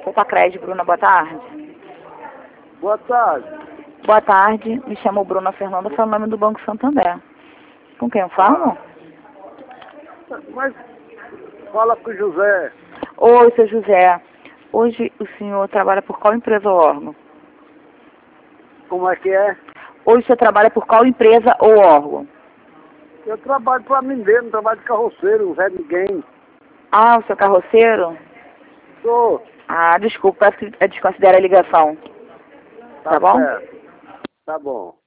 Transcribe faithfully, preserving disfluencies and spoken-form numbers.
Compacred, Bruna, boa tarde. Boa tarde. Boa tarde, me chamo Bruna Fernanda, sou o nome do Banco Santander. Com quem eu falo? Mas fala com o José. Oi, seu José. Hoje o senhor trabalha por qual empresa ou órgão? Como é que é? Hoje o senhor trabalha por qual empresa ou órgão? Eu trabalho para mim mesmo, trabalho de carroceiro, não é ninguém. Ah, o seu carroceiro? Sou. Ah, desculpa, parece que desconsidera a ligação. Tá, Tá bom? certo. Tá bom.